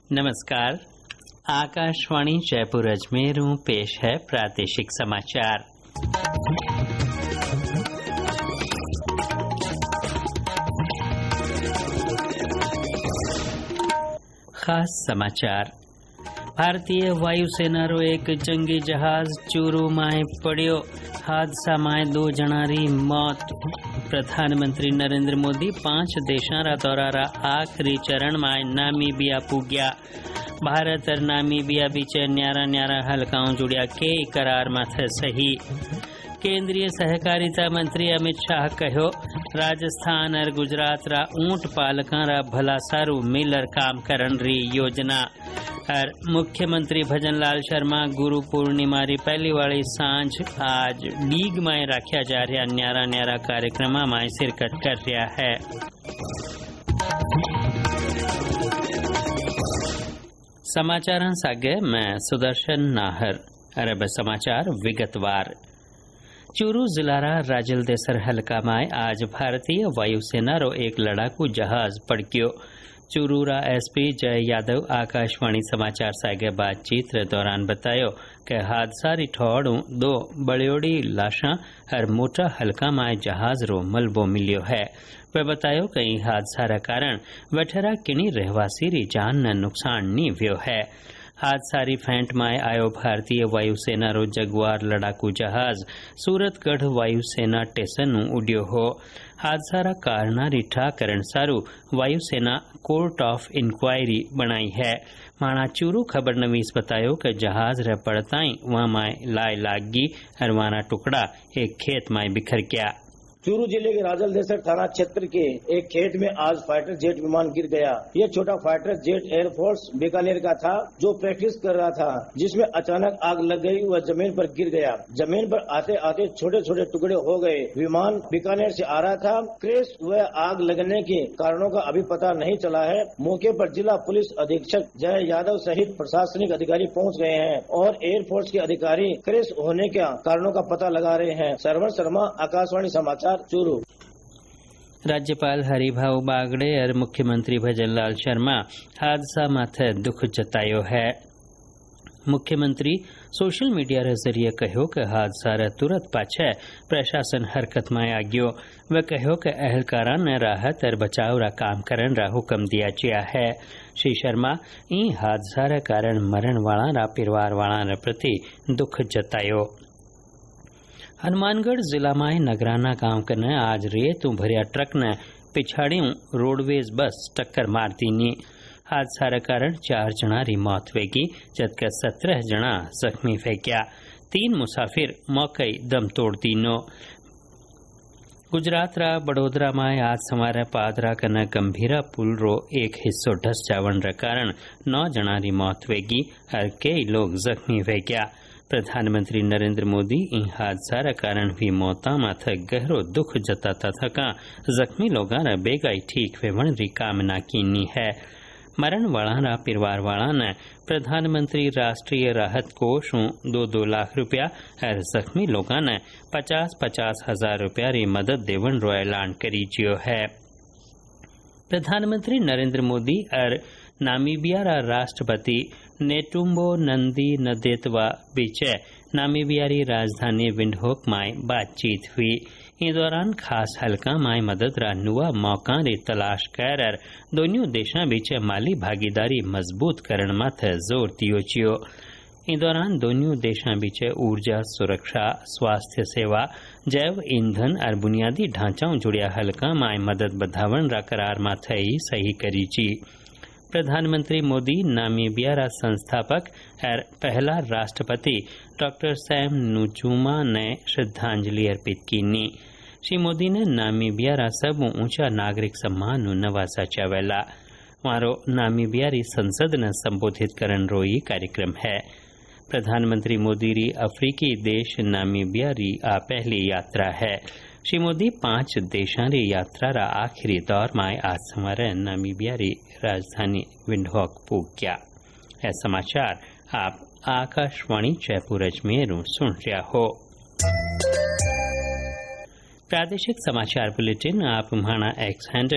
नमस्कार। आकाशवाणी जयपुर अजमेर पेश है प्रादेशिक समाचार। खास समाचार। भारतीय वायुसेना रो एक जंगी जहाज चूरू माए पड़ियो। हादसा माए 2 जणारी मौत। प्रधानमंत्री नरेंद्र मोदी 5 देशां दौरा रा आखिरी चरण माए नामीबिया पुग्या। भारत और नामीबिया बीच न्यारा हलकाओं जुड़िया के करार माथे सही। केंद्रीय सहकारिता मंत्री अमित शाह कहो, राजस्थान और गुजरात रा ऊंट पालका रा भला सारू मिलर काम करन री योजना। और मुख्यमंत्री भजनलाल शर्मा गुरु पूर्णिमा री पहली वाली सांझ आज लीग में रखा जा रहा न्यारा कार्यक्रम में शिरकत कर रहा है। समाचार सागे मैं सुदर्शन नाहर। अरब समाचार विगतवार। चूरू जिलारा राजलदेसर हल्का में आज भारतीय वायुसेना रो एक लड़ाकू जहाज पड़क्यो। चूरूरा एसपी जय यादव आकाशवाणी समाचार सागे बातचीत के दौरान बतायो कि हादसा री ठोड़ू 2 बड़ियोड़ी लाशा और मोटा हल्का माए जहाज रो मलबो मिलियो है। वे बतायो कि हादसा रा कारण वठेरा किणी रहवासी री जान न नुकसान नी व्यो है। हादसा री फेंट माए आयो भारतीय वायुसेना रो जगुआर लड़ाकू जहाज सूरतगढ़ वायुसेना स्टेशन उड्यो हो। हादसा रा कारणा रिठा करण सारू वायुसेना कोर्ट ऑफ इंक्वायरी बनाई है। माणा चूरू खबर नवीस बतायो कि जहाज रे पड़ताई वहां माए लाए लागी और वहां टुकड़ा एक खेत माए बिखर गया। चूरू जिले के राजलदेसर थाना क्षेत्र के एक खेत में आज फाइटर जेट विमान गिर गया। यह छोटा फाइटर जेट एयरफोर्स बीकानेर का था जो प्रैक्टिस कर रहा था, जिसमें अचानक आग लग गई। वह जमीन पर गिर गया। जमीन पर आते आते छोटे छोटे टुकड़े हो गए। विमान बीकानेर से आ रहा था। क्रैश व आग लगने के कारणों का अभी पता नहीं चला है। मौके पर जिला पुलिस अधीक्षक जय यादव सहित प्रशासनिक अधिकारी पहुंच गए हैं और एयरफोर्स के अधिकारी क्रैश होने के कारणों का पता लगा रहे हैं। सरवण शर्मा, आकाशवाणी समाचार, चूरू। राज्यपाल हरिभाऊ बागड़े और मुख्यमंत्री भजनलाल शर्मा हादसा माथे दुख जतायो है। मुख्यमंत्री सोशल मीडिया रे जरिए कहो कि हादसा रे तुरंत पाछे प्रशासन हरकत में आ गयो। वे कहो कि अहलकारा ने राहत और बचाव रा काम करन रा हुक्म दिया गया है। श्री शर्मा ई हादसा रे कारण मरण वाला रा परिवार वाला रे प्रति दुख जतायो। हनुमानगढ़ जिला में नगराना गांव कने आज रेत भरिया ट्रक ने पिछाड़ियों रोडवेज बस टक्कर मार दी। हादसा रे कारण 4 जना री मौत वेगी जबकि 17 जना जख्मी फेंक्या। 3 मुसाफिर मौके दम तोड़ दीनो। गुजरात रा बड़ोदरा में आज सवारे पादरा कने गंभीरा पुल रो एक हिस्सो ढस जावन रे कारण 9 जना री मौत वेगी और कई लोग जख्मी फेंक्या। प्रधानमंत्री नरेंद्र मोदी इन हादसा रे कारण भी मौता माथे गहरो दुख जताता थका जख्मी लोगां रे बेगाई ठीक वेवण री कामना कीनी है। मरण वाला रा परिवार वाला ने प्रधानमंत्री राष्ट्रीय राहत कोष 2-2 लाख रुपया और जख्मी लोगां ने 50-50 हजार रुपया री मदद देवन रो ऐलान करी जियो है। प्रधानमंत्री नरेंद्र मोदी और नामीबिया रा राष्ट्रपति नेटुम्बो नंदी नदेतवा बीचे नामीबिया री राजधानी विंडहोक में बातचीत हुई। इस दौरान खास हल्का में मदद रा नुआ मौका री तलाश कर दोनों देशों बीच माली भागीदारी मजबूत करण माथे जोर दियो चियो। इस दौरान दोनों देशों बीच ऊर्जा सुरक्षा, स्वास्थ्य सेवा, जैव ईंधन और बुनियादी ढांचाओं जुड़िया हल्का में मदद बढ़ावन रा करार माथे ही सही करी ची। प्रधानमंत्री मोदी नामीबिया रा संस्थापक और पहला राष्ट्रपति डॉक्टर सैम नुचुमा ने श्रद्धांजलि अर्पित कीनी। श्री मोदी ने नामीबिया रा सब ऊंचा नागरिक सम्मान नवाजा चावेला। मारो नामीबिया री संसद ने संबोधित करन रोई कार्यक्रम है। प्रधानमंत्री मोदी री अफ्रीकी देश नामीबिया री आ पहली यात्रा है। श्री मोदी 5 देशों री यात्रा रा आखिरी दौर में आज सवारे नामीबिया री राजधानी विंडहोक पुग गया। यह समाचार आप आकाशवाणी जयपुर अजमेर सुन रहा हो। प्रादेशिक समाचार बुलेटिन आप हमारा X handle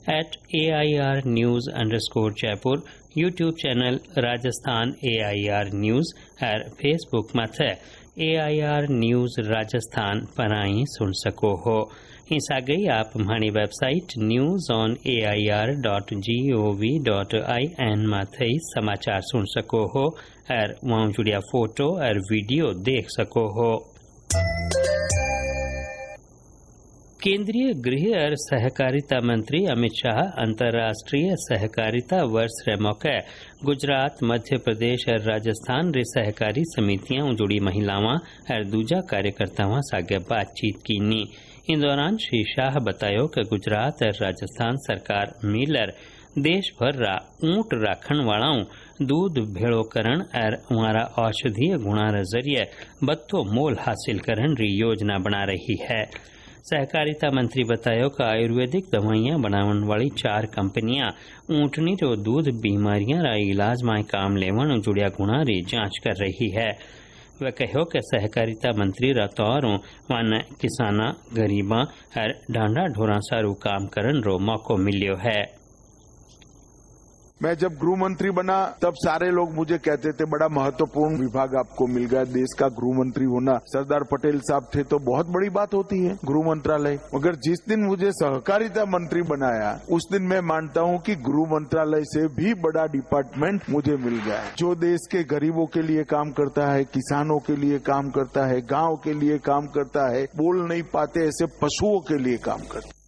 @AIR_News_Jaipur YouTube channel Rajasthan AIR news और फेसबुक मथे AIR न्यूज राजस्थान पराई सुन सको हो। इस आगे आप हमारी वेबसाइट news.air.gov.in माथे समाचार सुन सको हो और वहाँ जुड़िया फोटो और वीडियो देख सको हो। केंद्रीय गृह और सहकारिता मंत्री अमित शाह अंतर्राष्ट्रीय सहकारिता वर्ष रे मौके गुजरात, मध्य प्रदेश और राजस्थान रे सहकारी समितियां जुड़ी महिलावां और दूजा कार्यकर्तावां सागे बातचीत कीनी। इन दौरान श्री शाह बतायो कि गुजरात और राजस्थान सरकार मिलर देश भर रा ऊंट राखण वालाओं दूध भेड़ोकरण और हमारा औषधीय गुणा रे जरिए बत्तो मोल हासिल करन री योजना बना रही है। सहकारिता मंत्री बतायो कि आयुर्वेदिक दवाइयां बनावन वाली 4 कंपनियां ऊंटनी रो दूध बीमारियां रा इलाज में काम लेवन जुड़िया गुणा री जांच कर रही है। वह कहो कि सहकारिता मंत्री रा तौरों वन किसाना, गरीबा और ढांडा ढोरा सारू काम करन रो मौको मिलियो है। मैं जब गृह मंत्री बना तब सारे लोग मुझे कहते थे बड़ा महत्वपूर्ण विभाग आपको मिल गया, देश का गृह मंत्री होना। सरदार पटेल साहब थे तो बहुत बड़ी बात होती है गृह मंत्रालय। मगर जिस दिन मुझे सहकारिता मंत्री बनाया उस दिन मैं मानता हूं कि गृह मंत्रालय से भी बड़ा डिपार्टमेंट मुझे मिल गया है, जो देश के गरीबों के लिए काम करता है, किसानों के लिए काम करता है, गांव के लिए काम करता है, बोल नहीं पाते ऐसे पशुओं के लिए काम करता है।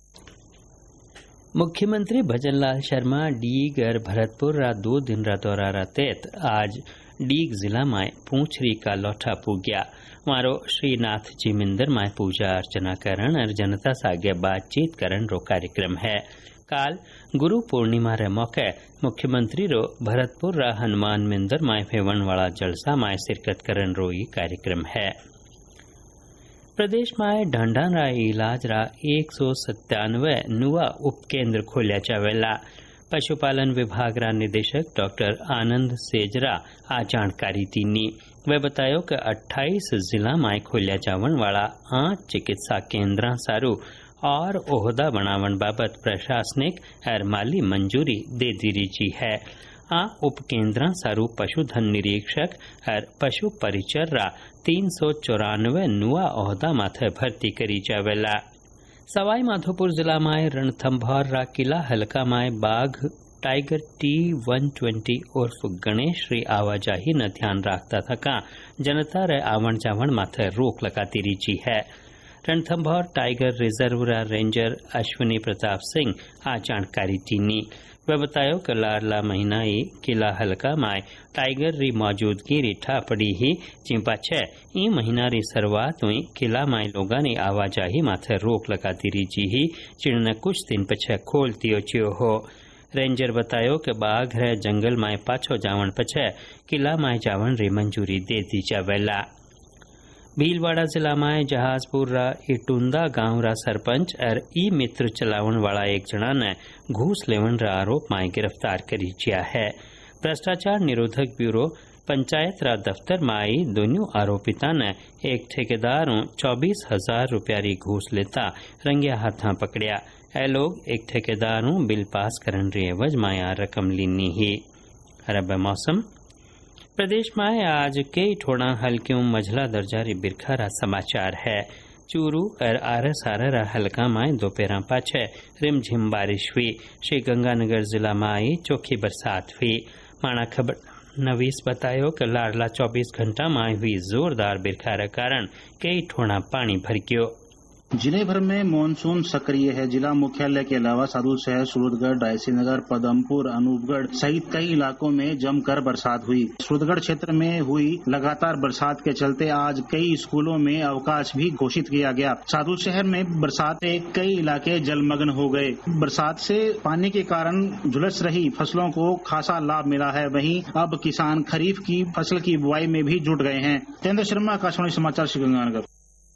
मुख्यमंत्री भजनलाल शर्मा डीग और भरतपुर रा 2 दिन रा दौरा रातेत आज डीग जिला में पूंछरी का लौठा पूग्या। मारो श्रीनाथ जी मंदिर में पूजा अर्चना करण और जनता सागे बातचीत करण रो कार्यक्रम है। काल गुरु पूर्णिमा रे मौके मुख्यमंत्री रो भरतपुर रा हनुमान मंदिर में फेवन वाला जलसा में शिरकत करण रो ये कार्यक्रम है। प्रदेश में ढंढा रा इलाज रा 197 नुआ उपकेंद्र खोल्या जावेला। पशुपालन विभाग रा निदेशक डॉक्टर आनंद सेजरा आ जानकारी दीनी। वे बतायो कि 28 जिला में खोल्या जावन वाला 8 चिकित्सा केंद्र सारू और ओहदा बनावन बाबत प्रशासनिक और माली मंजूरी दे दी रही है। आ उपकेंद्र सारू पशुधन निरीक्षक और पशु परिचर रा 394 नुआ ओहदा माथे भर्ती करी जावेला। सवाई माधोपुर जिला में रणथंभौर रा किला हल्का में बाघ टाइगर T120 उर्फ गणेश री आवाजाही न ध्यान रखता थका जनता रे आवण जावण माथे रोक लगाती रही है। रणथंभौर टाइगर रिजर्व रा रेंजर अश्विनी प्रताप सिंह आ जानकारी दीनी। वह बतायो कि लाडला महीनाई किला हल्का में टाइगर री मौजूदगी रिठा पड़ी ही चिंपा 6 ई महीना री शुरुआत हुई किला में लोगा ने आवाजाही माथे रोक लगाती रही ही चिड़ने कुछ दिन पछे खोलती चियो हो। रेंजर बतायो कि बाघ रे जंगल में पाछो जावन पछे किला में जावन री मंजूरी दे दी जावेला। भीलवाड़ा जिला में जहाजपुर रा इटुंदा गांव रा सरपंच और ई मित्र चलावन वाला एक जना ने घूस लेवन रा आरोप में गिरफ्तार करी जिया है। भ्रष्टाचार निरोधक ब्यूरो पंचायत रा दफ्तर में आई दोनों आरोपिता ने एक ठेकेदार 24,000 रुपया री घूस लेता रंगिया हाथा पकड़िया। ए लोग एक ठेकेदार बिल पास करन री एवज में आ रकम लीनी ही। अरब मौसम प्रदेश में आज कई ठोड़ा हल्के मझला दर्जा री बिरखा रा समाचार है। चूरू और आरस आरा हल्का में दोपहर पाछे रिमझिम बारिश हुई। श्री गंगानगर जिला में आई चोखी बरसात हुई। माना खबर नवीस बतायो कि लाडला 24 घंटा में हुई जोरदार बिरखा रे कारण कई ठोड़ा पानी भर गयो। जिले भर में मानसून सक्रिय है। जिला मुख्यालय के अलावा सादुल शहर, सूरतगढ़, डायसीनगर, पदमपुर, अनूपगढ़ सहित कई इलाकों में जमकर बरसात हुई। सूरतगढ़ क्षेत्र में हुई लगातार बरसात के चलते आज कई स्कूलों में अवकाश भी घोषित किया गया। सादुल शहर में बरसात से कई इलाके जलमग्न हो गए। बरसात से पानी के कारण झुलस रही फसलों को खासा लाभ मिला है। वहीं अब किसान खरीफ की फसल की बुआई में भी जुट गए हैं। तेंद्र शर्मा, आकाशवाणी समाचार, श्रीगंगानगर।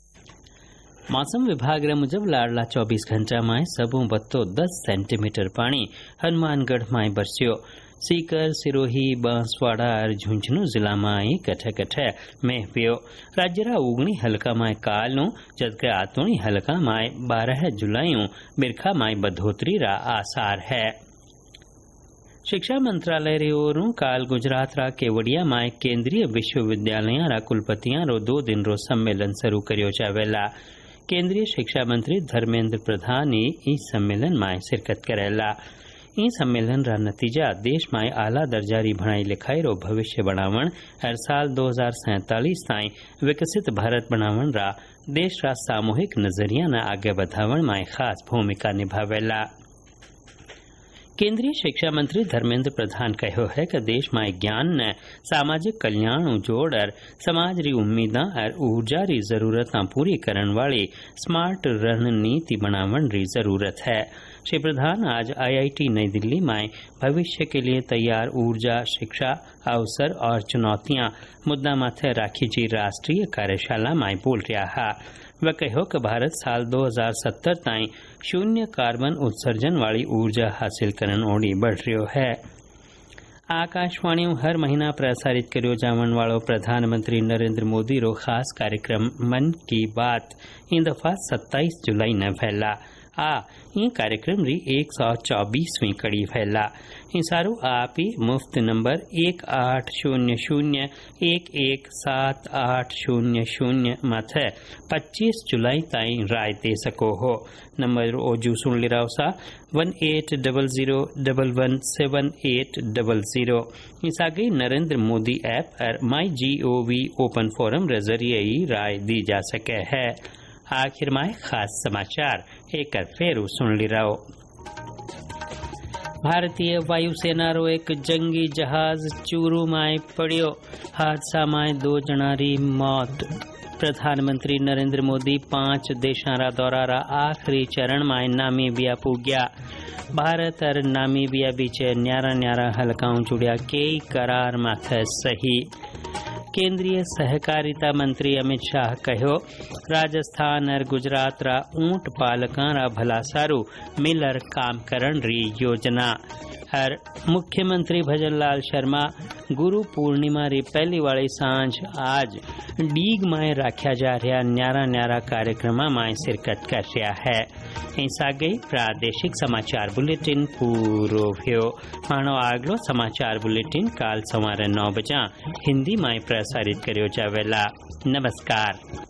मौसम विभाग रे मुजब लाडला 24 घंटा में सबू बत्तो 10 सेंटीमीटर पानी हनुमानगढ़ में बरस्यो। सीकर सिरोही बांसवाड़ा और झुंझुनू जिला में कठे कठे मेह पियो राज्यरा उगनी हल्का में कालू जबकि आतोनी हल्का में 12 जुलाईयों बिरखा में बढ़ोतरी रा आसार है। शिक्षा मंत्रालय रे ओरों काल गुजरात रा केवड़िया में केंद्रीय विश्वविद्यालय रा कुलपतियां रो 2 दिन रो सम्मेलन शुरू करियो जावेला। केंद्रीय शिक्षा मंत्री धर्मेंद्र प्रधान इस सम्मेलन में शिरकत करेला। इ सम्मेलन रा नतीजा देश में आला दर्जारी भणाई लिखाई रो भविष्य बनावण और साल 2047 ताई विकसित भारत बनावण रा देश रा सामूहिक नजरिया न आगे बढ़ावण में खास भूमिका निभावेला। केंद्रीय शिक्षा मंत्री धर्मेंद्र प्रधान कहो है कि देश में ज्ञान ने सामाजिक कल्याण जोड़ और समाज री उम्मीदा और ऊर्जा री जरूरतां पूरी करने वाली स्मार्ट रणनीति बनावण री जरूरत है। श्री प्रधान आज IIT नई दिल्ली में भविष्य के लिए तैयार ऊर्जा शिक्षा अवसर और चुनौतियां मुद्दा माथे राखी जी राष्ट्रीय कार्यशाला में बोल रहा। वह कहो कि भारत साल 2070 ताई शून्य कार्बन उत्सर्जन वाली ऊर्जा हासिल करने ओड़ी बढ़ रही है। आकाशवाणी हर महीना प्रसारित करियो जावन वालों प्रधानमंत्री नरेंद्र मोदी रो खास कार्यक्रम मन की बात इन दफा 27 जुलाई न फैला। इ कार्यक्रम री 124वीं कड़ी फैला। सारू आप ही मुफ्त नंबर 1800117800 माथे 25 जुलाई ताई राय दे सको हो। नंबर ओजू सुन लिराव सा 1800117800। इस आगे नरेंद्र मोदी ऐप और MyGov ओपन फोरम रे जरिए ही राय दी जा सके है। आखिर में खास समाचार एक फेरू सुन ली रहो। भारतीय वायुसेना रो एक जंगी जहाज चूरू में पड़ियो। हादसा में 2 जनारी मौत। प्रधानमंत्री नरेंद्र मोदी 5 देशां दौरा रा आखिरी चरण में नामीबिया पुग्या। भारत और नामीबिया बीच न्यारा न्यारा हलकाओं जुड़िया कई करार माथे सही। केंद्रीय सहकारिता मंत्री अमित शाह कहो राजस्थान और गुजरात रा ऊंट पालकां रा भला सारू मिलर काम करण री योजना। और मुख्यमंत्री भजनलाल शर्मा गुरु पूर्णिमा री पहली वाली सांझ आज डीग में रखा जा रहा न्यारा न्यारा कार्यक्रम में शिरकत कर रहा है। ऐसा गई प्रादेशिक समाचार बुलेटिन पूरो भ्यो। मानो आगलो समाचार बुलेटिन काल सवारे 9 बजे हिंदी में प्रसारित करियो जावेला। नमस्कार।